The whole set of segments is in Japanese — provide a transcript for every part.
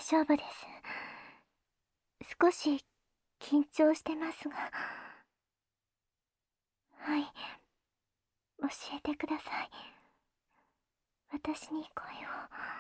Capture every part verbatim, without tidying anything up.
丈夫です。少し緊張してますが。はい、教えてください。私に声を。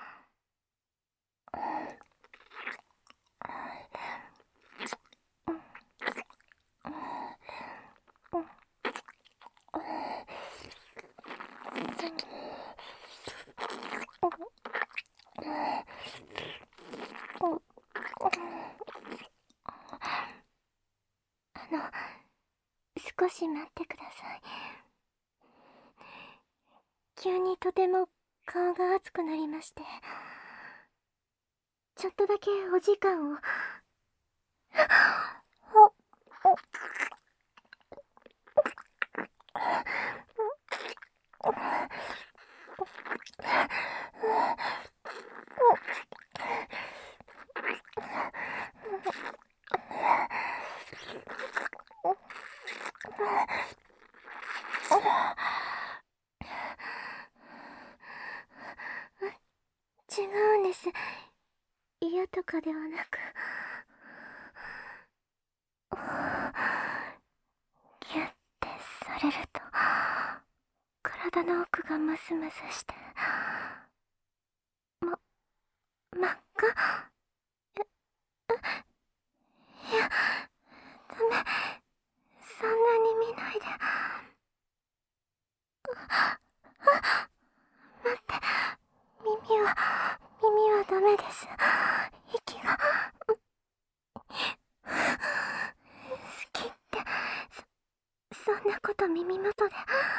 あの、少し待ってください。急にとても顔が熱くなりまして、ちょっとだけお時間を。違うんです。嫌とかではなく、ギュッてされると体の奥がムスムスして、ま、真っ赤。いや、ダメ、そんなに見ないで。待って、耳は耳はダメです。息が。好きって、そそんなこと耳元で。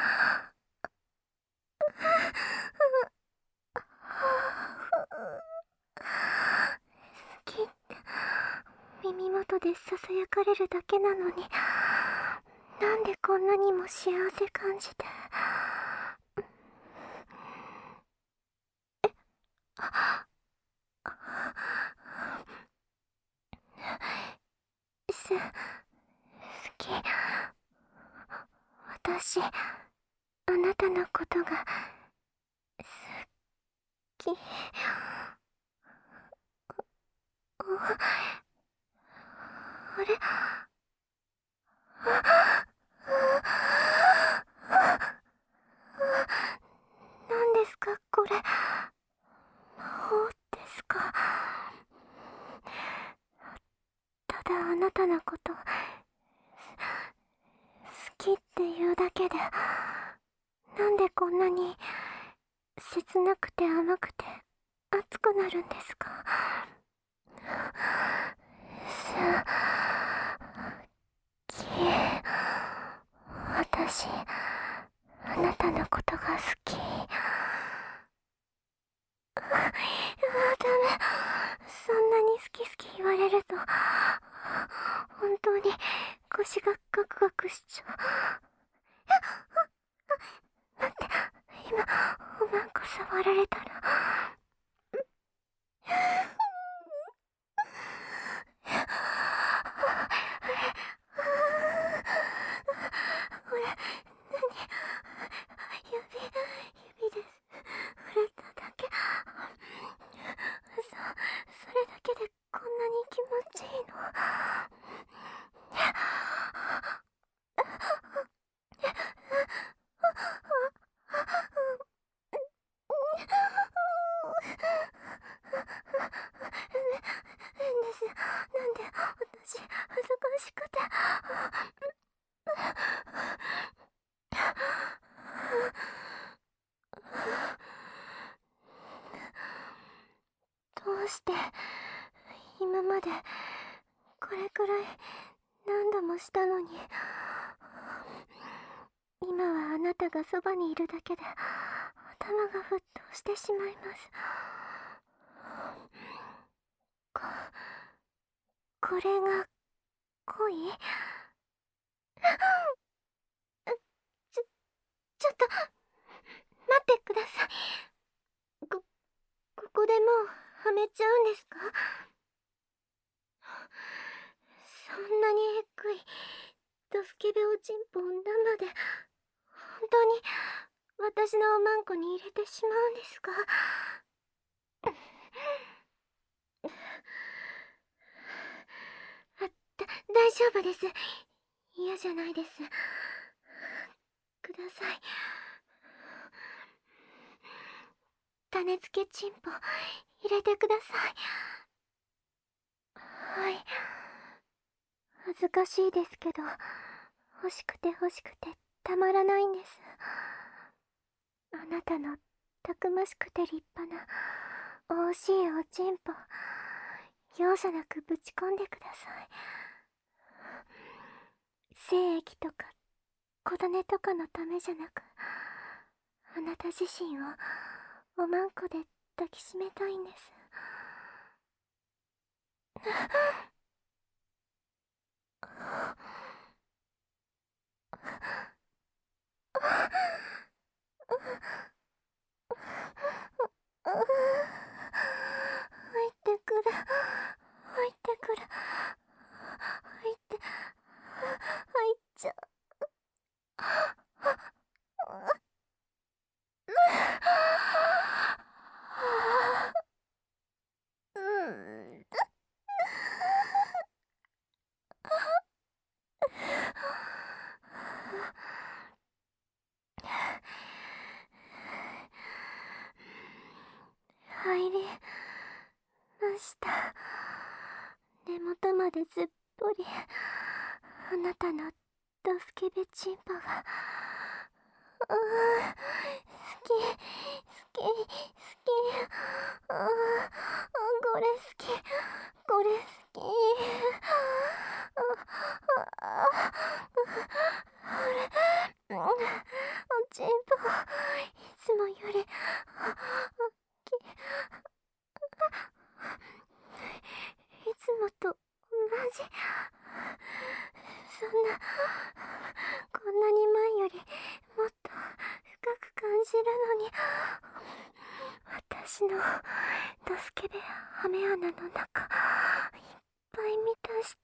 好きって耳元でささやかれるだけなのに、なんでこんなにも幸せ感じて。す、好き。私、あなたのことが好き。あれ、何ですかこれ。魔法ですか。ただあなたのこと好きっていうだけで、なんでこんなに切なくて甘くて熱くなるんですか。好き。私、あなたのことが好き。うわ、ダメ。そんなに好き好き言われると本当に腰がガクガクしちゃう。待って、今おまんこ触られたら。これ、何、指、指です。触れただけ。そ、それだけでこんなに気持ちいいの。変です。なんで私恥ずかしくて。どうして今までこれくらい何度もしたのに、今はあなたがそばにいるだけで頭が沸騰してしまいます。こ、これが恋？ちょ、ちょっと待ってください。こ、ここでもうはめちゃうんですか？そんなにえっくいドスケベおちんぽを生で本当に私のおまんこに入れてしまうんですか？ 大丈夫です。嫌じゃないです。ください。種付けチンポ入れてください。はい。恥ずかしいですけど、欲しくて欲しくてたまらないんです。あなたのたくましくて立派な惜しいおちんぽ、容赦なくぶち込んでください。精液とか小種とかのためじゃなく、あなた自身をおまんこで抱きしめたいんです。入ってくる、入ってくる、入って入っちゃう。入りました。根元までずっぽりあなたのドスケベチンポが、うー好き好き好き、あーこれ好き、これ好き、あああれ、おちんぽいつもよりきいつもと同じ。そんな、こんなに前よりもっと深く感じるのに、私のドスケベハメ穴の中いっぱい満たして。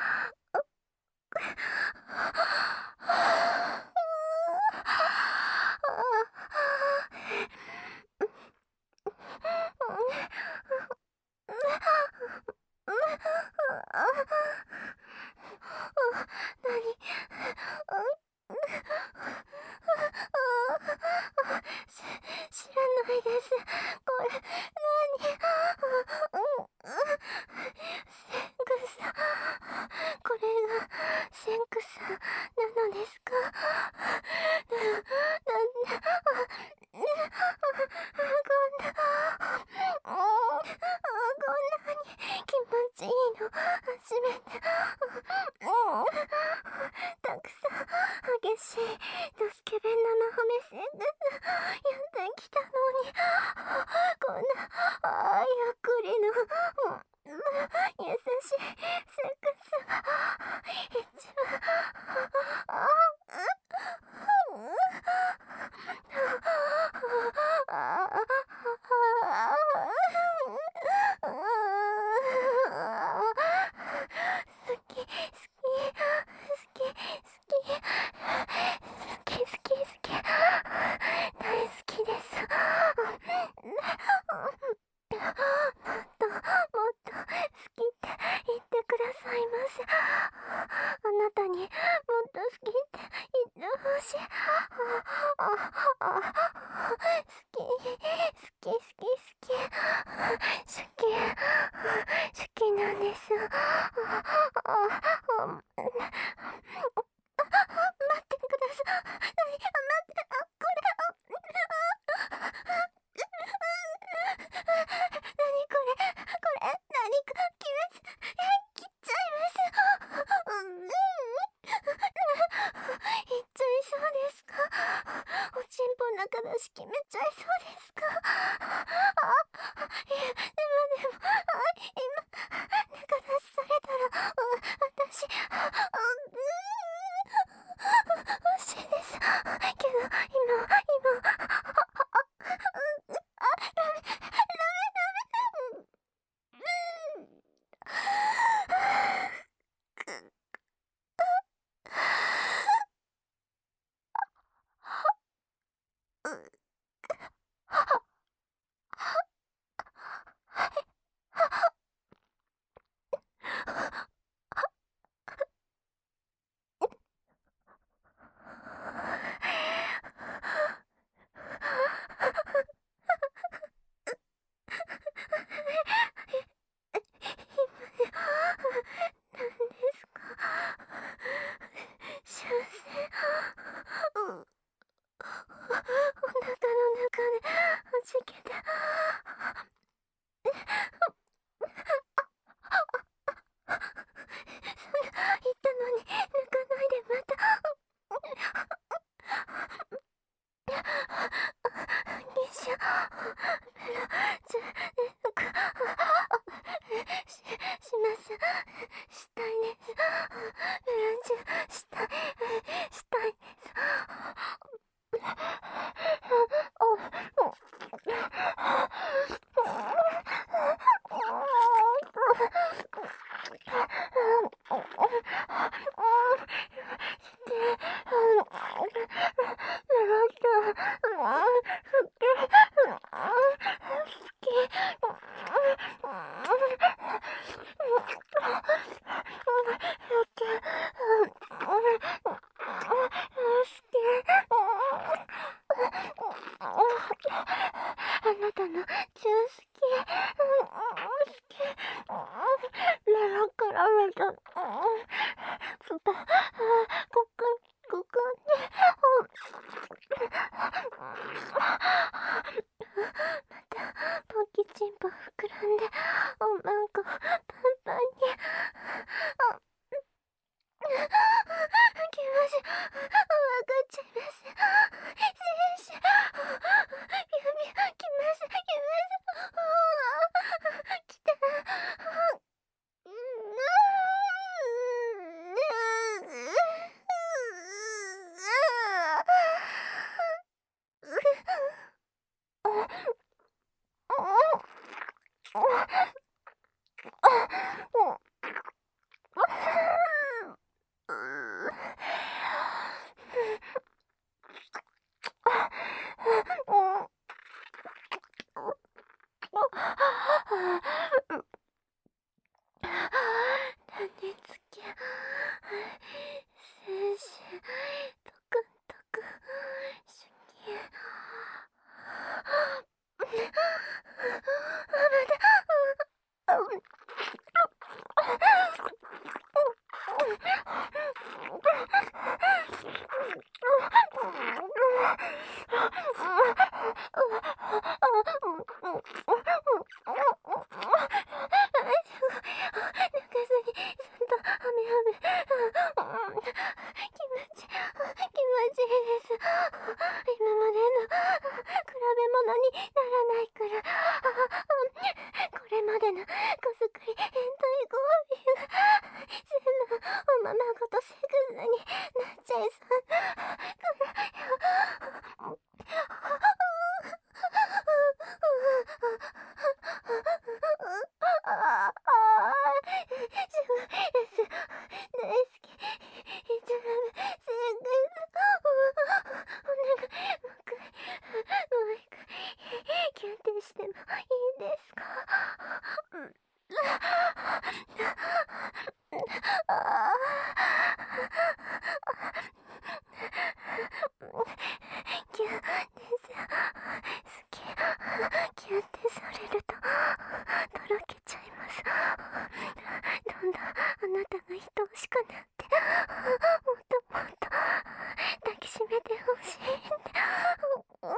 知らないです。これ、何？センクス。これが、センクスなのですか？な、なんだ、こんな、こんなに気持ちいいの、初めて。たくさん、激しい、ドスケベ生褒めセンクス、やってきたのに、こんな、ああ、ゆっくりの、優しいセックスが一番、あ好き好き好き好き好き好き好き大好きです。もっともっと好きって言ってくださいませ。あなたにもっと好きって言ってほしい。ああ好き好き好き好き好き好きなんです。ああ待ってください。待って、あこれ何これ、これ、何か、切れつ、切っちゃいます。うん、うん。いっちゃいそうですか？おちんぽ中出し決めちゃいそうですか？あ、いや、でもでも、あ、今、中出しされたら、あ私、あ、うん、欲しいです。けど、今、今、 じゃ、し、します。したいです。ブランチュしたい、したいです。あなたのチュー好き。好き。ララカラララ。スパ、コクン、コクンね。また、ポキチンポ膨らんで、おまんこ、パンパンに。あ、気持ち、わかっちゃいます。先生、指、きます、きます。来た。うん、何つけ、先生、とくんとくん、しゅき。今までの比べ物にならないくらい、これまでのこすくり変態ゴービーが全部おままごとセグズになっちゃいそうくらいよ。大好き。いつラブセグズ。お願い、もう一回、もう一回、キュンってしてもいいですか？キュンですよ。好き。キュンってされるととろけちゃいます。どんどんあなたが愛おしくなって、もっともっと抱きしめてほしいんで。好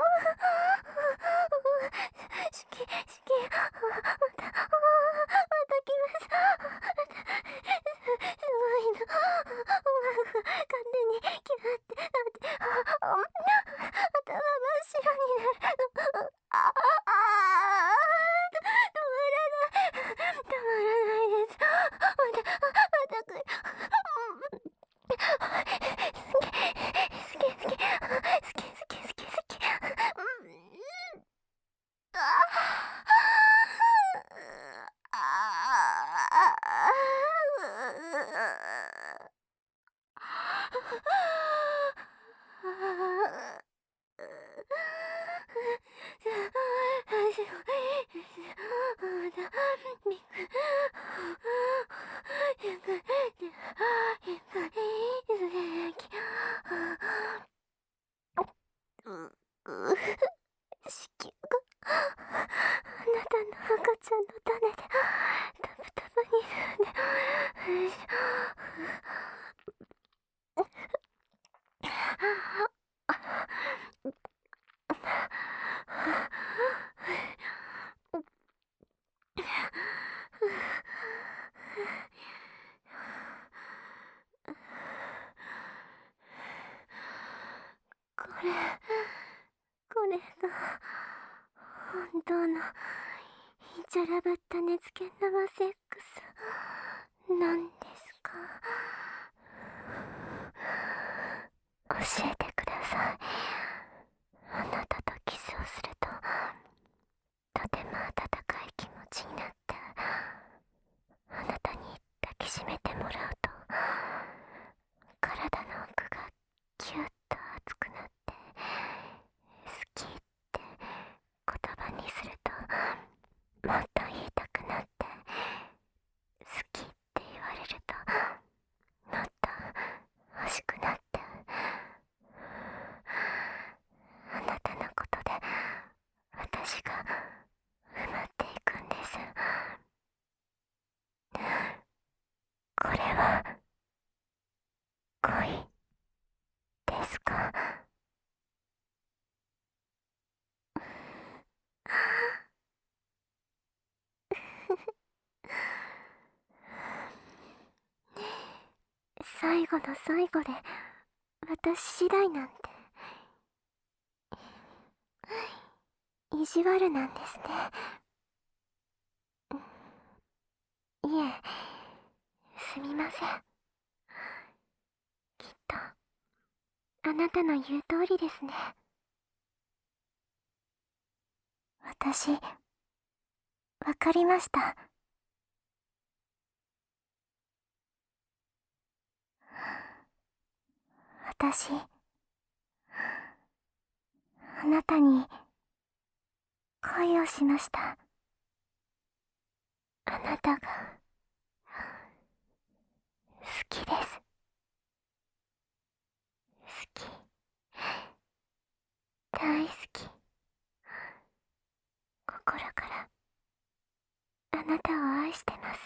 き、好き。また、また来ます。すごいの。勝手にキューってなって、頭真っ白になる。ああ、止まらない。止まらないです。また、また来る。好き、好き、好き、好き、好き、好き、好き。あ子宮があなたの赤ちゃんの種でタブタブになるんで。これ、これが本当のじゃらばった熱犬生セックスなんですか？教えてください。あなたとキスをするととても温かい気持ちになって、あなたに抱きしめてもらうと体の奥がキュッと熱くなって、好きって言葉にするともっと言いたくなって、好きって言われるともっと欲しくなって、あなたのことで私が埋まっていくんです。これは恋ですか？最後の最後で私次第なんて、意地悪なんですね。いえ、すみません。きっとあなたの言う通りですね。私、わかりました。私、あなたに恋をしました。あなたが好きです。好き。大好き。心からあなたを愛してます。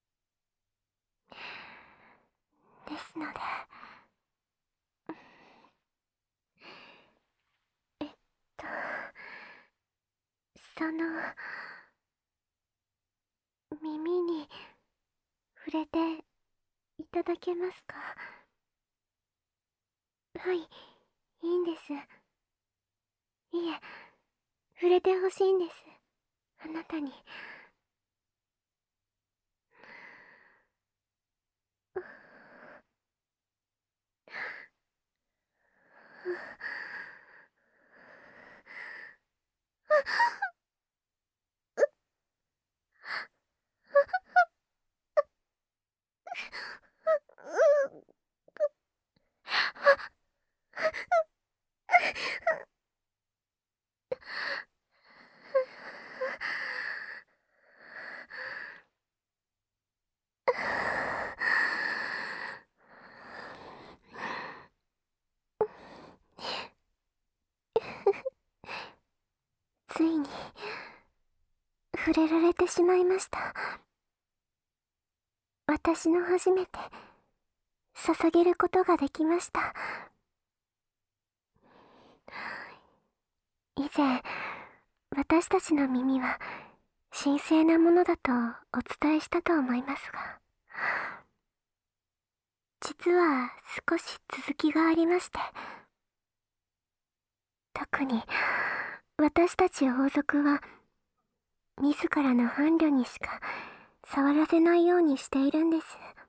ですので、えっと、その、耳に触れていただけますか？はい、いいんです。いえ、触れてほしいんです。あなたに。ついに触れられてしまいました。私の初めて捧げることができました。以前、私たちの耳は神聖なものだとお伝えしたと思いますが、実は少し続きがありまして、特に私たち王族は自らの伴侶にしか触らせないようにしているんです。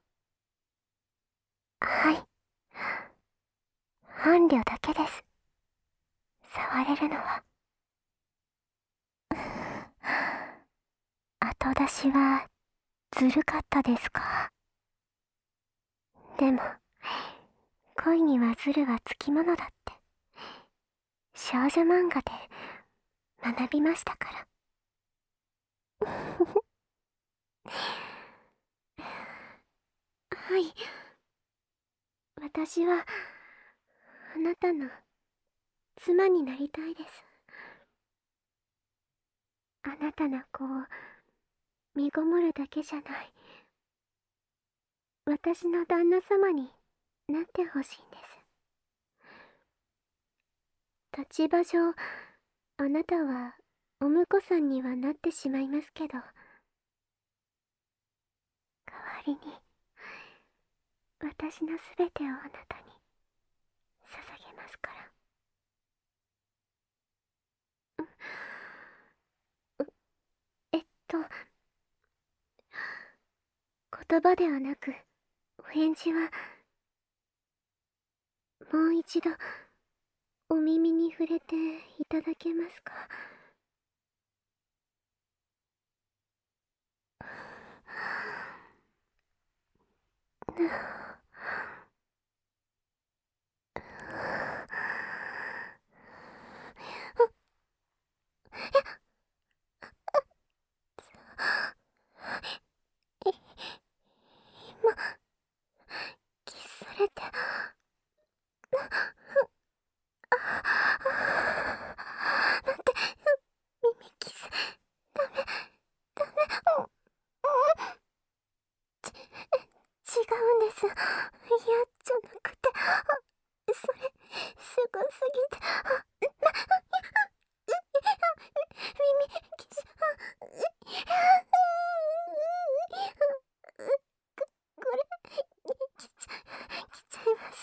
はい、伴侶だけです。触れるのは。後出しはずるかったですか？でも恋にはズルはつきものだって少女漫画で学びましたから。はい、私はあなたの妻になりたいです。あなたの子を身ごもるだけじゃない、私の旦那様になってほしいんです。立場上、あなたはお婿さんにはなってしまいますけど、代わりに私のすべてをあなたに捧げますから。 と、言葉ではなくお返事は、もう一度お耳に触れていただけますか。今キスされて、なんて、耳キス、ダメ、ダメ、ち、違うんです。いや、じゃなくて、それ、すごすぎて、耳キス、これ、来ちゃ、来ちゃいます。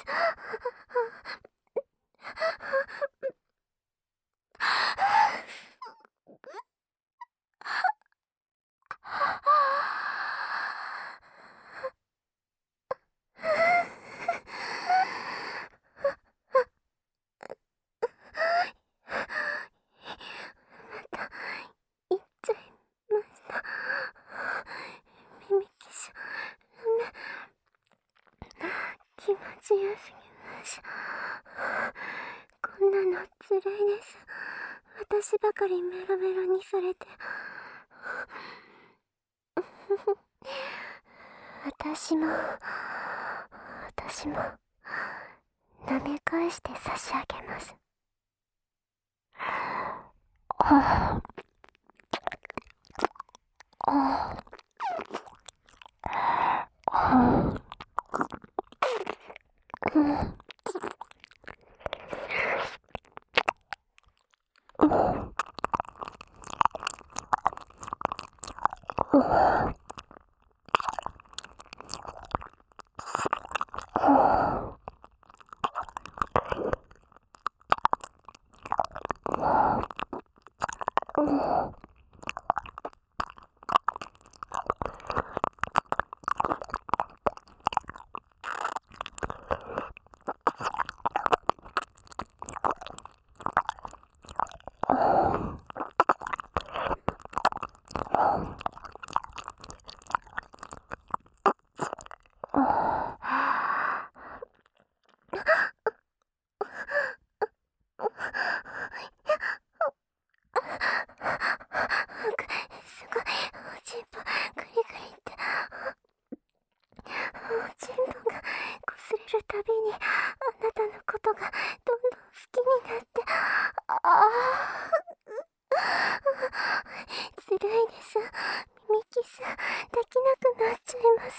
言っちゃいました。耳キス、ダメ。気持ちよすぎます。こんなのつらいです。私ばかりメロメロにされて。私も、私も、舐め返して差し上げます。ああ。ああ。ああ。うん。うん。うん。すごい、おちんぽ、グリグリって。おちんぽが擦れるたびに、あなたのことがどんどん好きになって、ああ、ずるいです。耳キス、できなくなっちゃいます。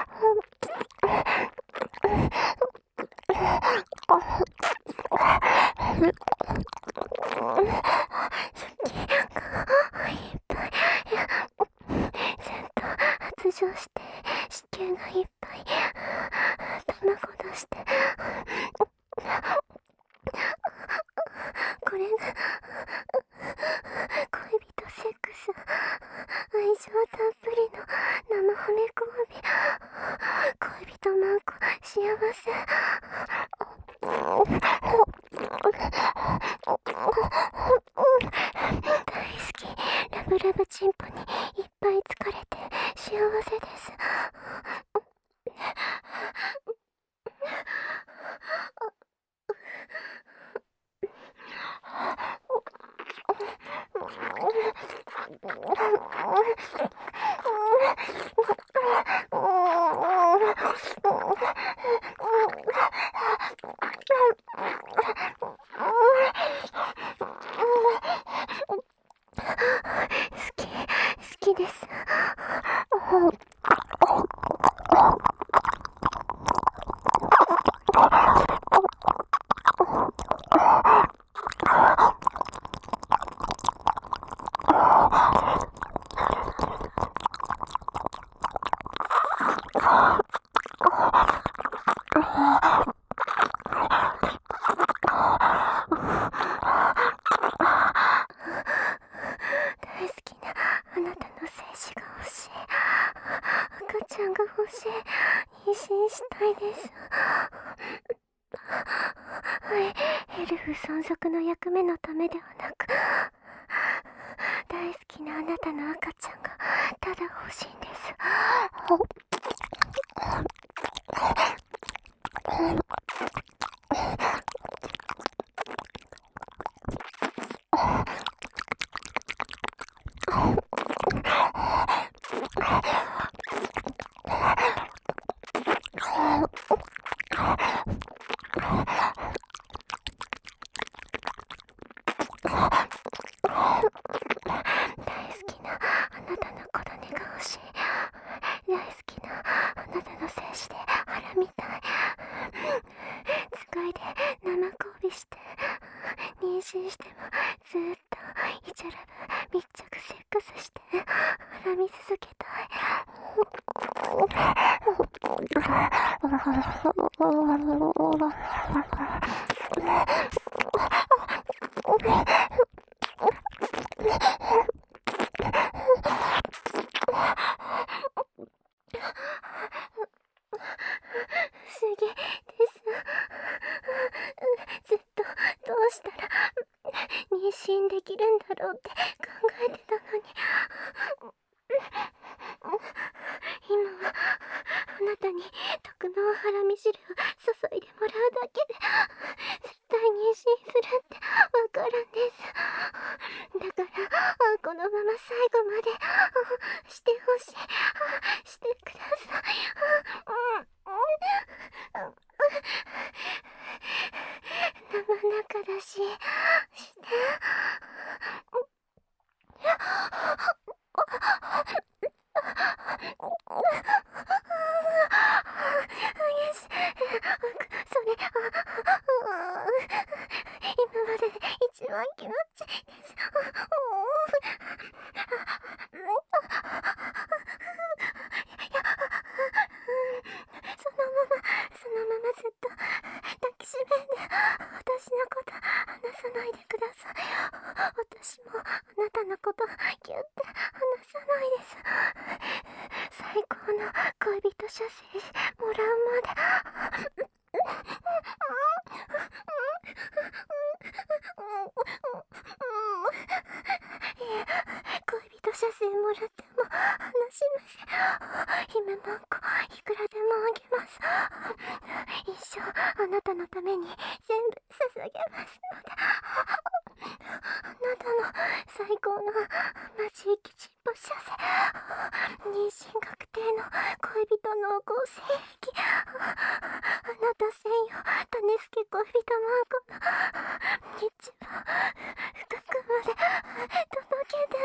いっぱい、ずっと発情して、子宮がいっぱい、卵出して、これが恋人セックス、愛情たっぷりの生褒め交尾、恋人マンコ幸せ。大好き、ラブラブチンポにいっぱい疲れて幸せです。好き、好きです。 ないです。エルフ存続の役目のためではなく、大好きなあなたの赤ちゃんがただ欲しいんです。大好きなあなたの小種が欲しい。大好きなあなたの精子で腹みたい。使いで生交尾して妊娠してもずーっとイチャラブ密着セックスして腹み続けたい。不思議です。ずっとどうしたら妊娠できるんだろうって考えてたのに、今はあなたに特納腹見汁を注いでもらうだけで絶対妊娠するってわかるんです。だからこのまま最後までしてほしい。してください。生中だし、して。よし、それ、今までで一番気持ちいいです。そのまま、そのままずっと抱きしめんで、私のこと離さないでください。私もあなたのことギュッて離さないです。最高の恋人射精もらうまで。いえ、恋人射精もらっても離しません。姫マンコいくらでもあげます。一生あなたのために全部捧げますので。あなたの最高のマジ生きちっぽ射精、妊娠確定の恋人濃厚性癖、あなた専用種付け恋人マンコの一番深くまで届けて。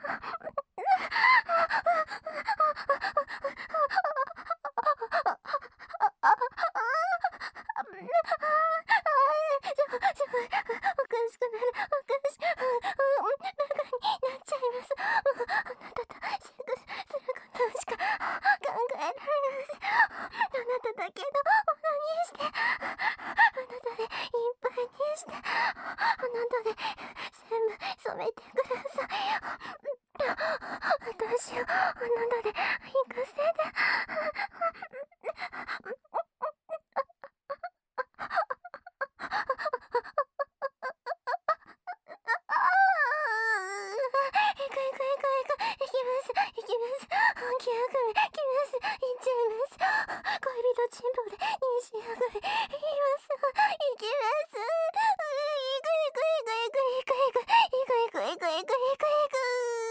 おかしくなる、おかしく、バカになっちゃいます。あなたとセックスすることしか考えられません。あなただけのものにして、あなたでいっぱいにして、あなたで全部染めてください。私をあなたで行かせて。行く行く行く行く、行きます行きます。本気悪夢来ます。行っちゃいます。恋人チンポで妊娠悪夢行きます行きます。行く行く行く行く行く行く行く行く行く行く行く行く。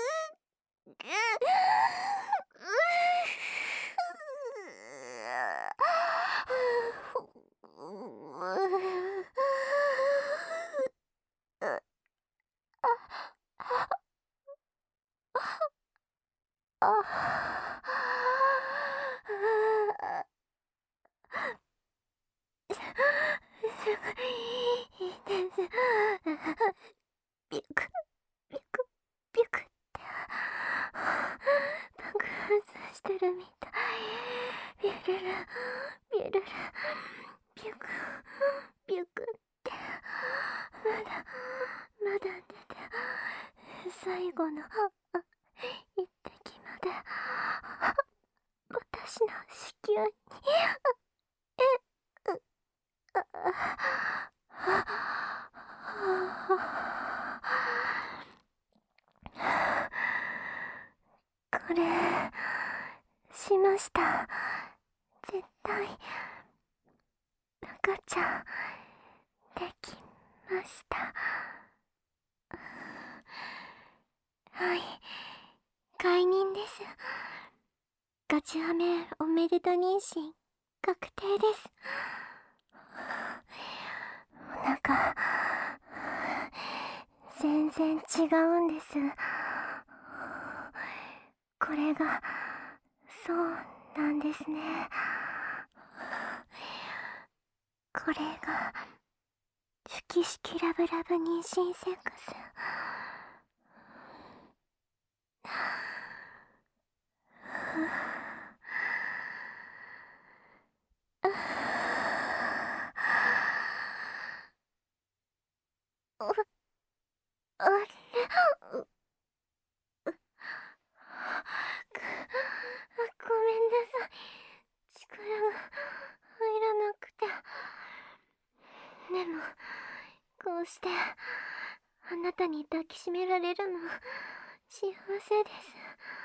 いいです。ビュクビュクビュクって爆発してるみたい。ビュルルビュルルビュクビュクって、まだまだ出て、最後の一滴まで私の子宮にこれしました。絶対赤ちゃんできました。はい、解任です。ガチハメおめでと妊娠確定です。お腹全然違うんです。これがそうなんですね。これがシュキシキラブラブ妊娠セックス。あれ、うごめんなさい。力が入らなくて。でもこうしてあなたに抱きしめられるの幸せです。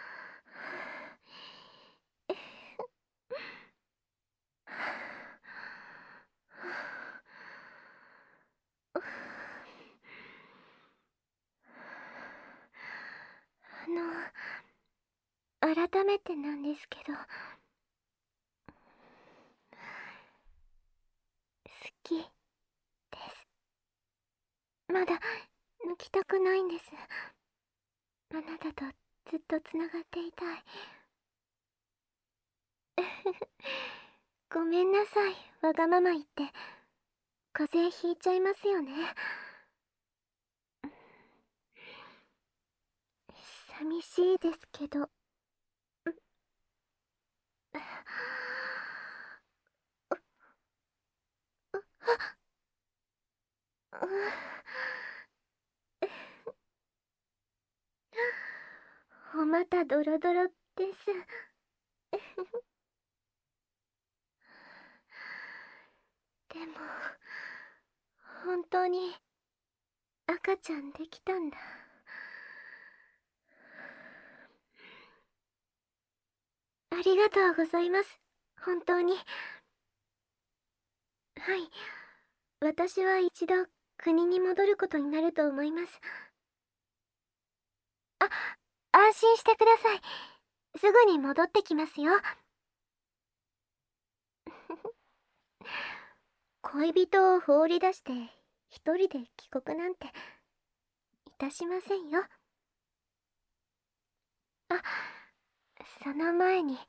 あの改めてなんですけど、好きです。まだ抜きたくないんです。あなたとずっとつながっていたい。ごめんなさい、わがまま言って。風邪ひいちゃいますよね。寂しいですけど。おまたドロドロです。でも本当に赤ちゃんできたんだ。ありがとうございます。本当に。はい、私は一度国に戻ることになると思います。あ、安心してください。すぐに戻ってきますよ。恋人を放り出して一人で帰国なんていたしませんよ。あ、その前に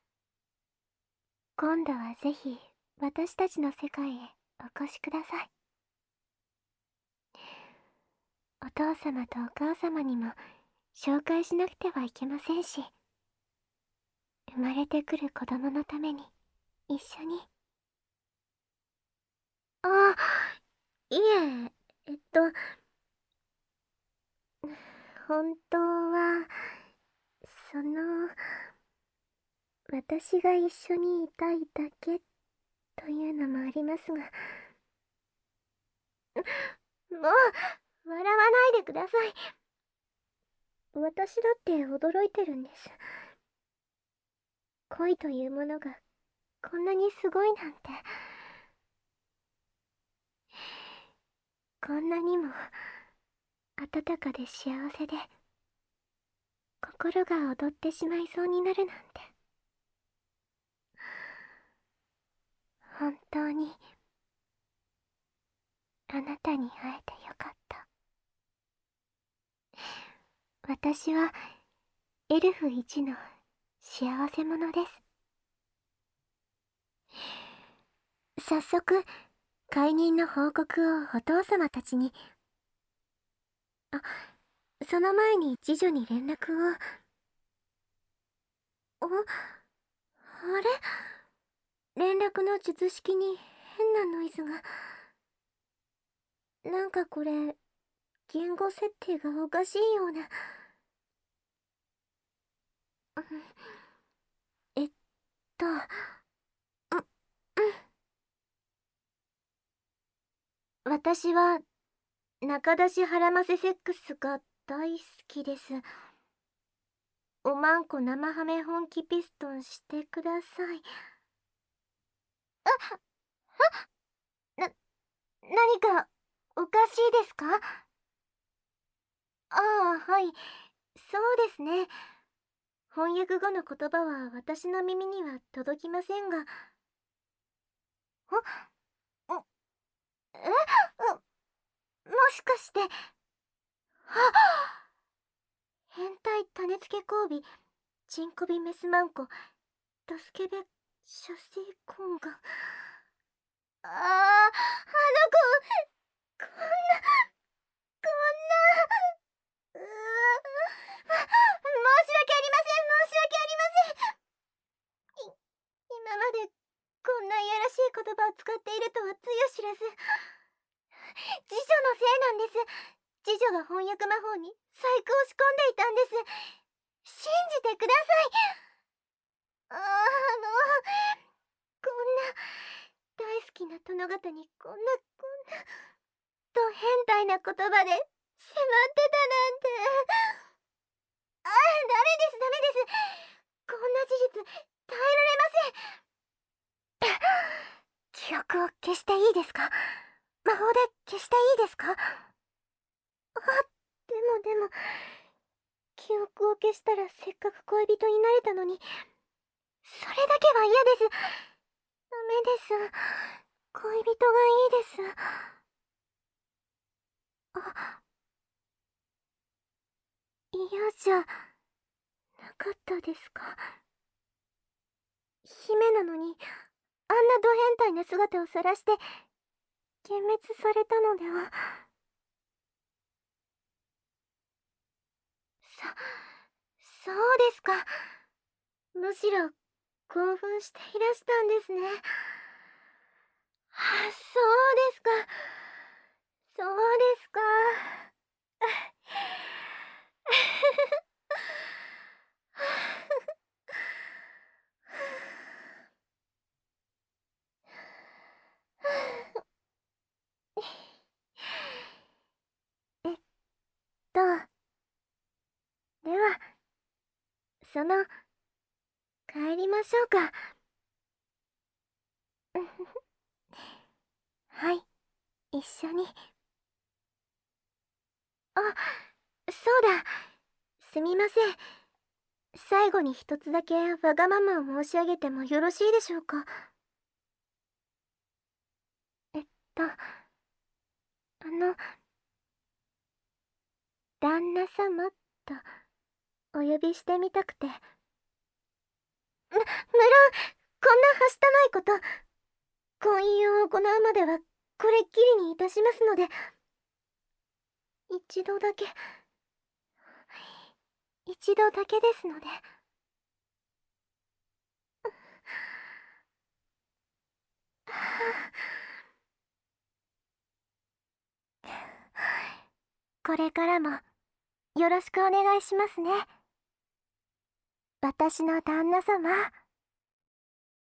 今度はぜひ私たちの世界へお越しください。お父様とお母様にも紹介しなくてはいけませんし、生まれてくる子供のために一緒に。あ、いえ、えっと本当はその私が一緒にいたいだけというのもありますが。もう笑わないでください。私だって驚いてるんです。恋というものがこんなにすごいなんて。こんなにも温かで幸せで心が躍ってしまいそうになるなんて。本当にあなたに会えてよかった。私はエルフ一の幸せ者です。早速解任の報告をお父様たちに。あ、その前に次女に連絡を。あ、あれ、連絡の術式に変なノイズが。なんかこれ言語設定がおかしいような。うん、えっと、うん、うん、 私は中出し腹ませセックスが大好きです。おまんこ生ハメ本気ピストンしてください。あ、あ、な、何かおかしいですか？ああ、はい、そうですね。翻訳後の言葉は私の耳には届きませんが。あ、ん、え、う、もしかして、あ、変態種付け交尾、チンコビメスマンコ、ドスケベ、射精コンガ。ああ、あの子、こんな、こんな、うー、あ、申し訳ありません、申し訳ありません。い、今までこんないやらしい言葉を使っているとはつゆ知らず。次女のせいなんです。次女が翻訳魔法に細工を仕込んでいたんです。信じてください。ああ、あの、こんな大好きな殿方にこんなこんなと変態な言葉で迫ってたなんて。ああ、ダメですダメです。こんな事実耐えられません。記憶を消していいですか？魔法で消していいですか？あ、でもでも、記憶を消したらせっかく恋人になれたのに、それだけは嫌です。ダメです。恋人がいいです。あ、嫌じゃなかったですか？姫なのにあんなド変態な姿を晒して幻滅されたのでは。そ、そうですか。むしろ興奮していらしたんですね。あ、そうですか。そうですか。えっと、では、その、帰りましょうか。はい、一緒に。あ、そうだ。すみません。最後に一つだけわがままを申し上げてもよろしいでしょうか。えっと、あの、旦那様とお呼びしてみたくて。む、無論、こんなはしたないこと、婚姻を行うまではこれっきりにいたしますので、一度だけ、一度だけですので。これからもよろしくお願いしますね。私の旦那様。